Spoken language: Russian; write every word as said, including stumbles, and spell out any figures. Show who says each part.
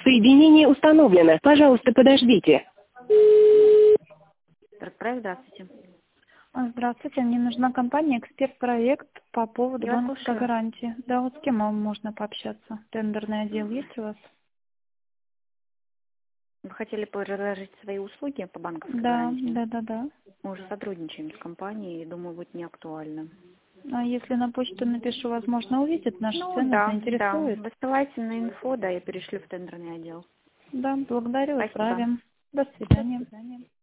Speaker 1: Соединение установлено. Пожалуйста, подождите.
Speaker 2: Проект, здравствуйте.
Speaker 3: А, Здравствуйте, мне нужна компания «Эксперт-проект» по поводу
Speaker 2: Я вас
Speaker 3: банковской
Speaker 2: слушаю.
Speaker 3: гарантии. Да, вот с кем вам можно пообщаться? Тендерный отдел есть у вас?
Speaker 2: Вы хотели предложить свои услуги по банковской
Speaker 3: Да,
Speaker 2: гарантии?
Speaker 3: да, да, да.
Speaker 2: Мы уже сотрудничаем с компанией, и думаю, будет не актуально.
Speaker 3: А если на почту напишу, возможно, увидит наши
Speaker 2: Ну
Speaker 3: цены,
Speaker 2: да, да.
Speaker 3: заинтересует?
Speaker 2: Высылайте на инфо, да, я перешлю в тендерный отдел.
Speaker 3: Да, благодарю,
Speaker 2: Спасибо.
Speaker 3: отправим. До
Speaker 2: До
Speaker 3: свидания.
Speaker 2: свидания.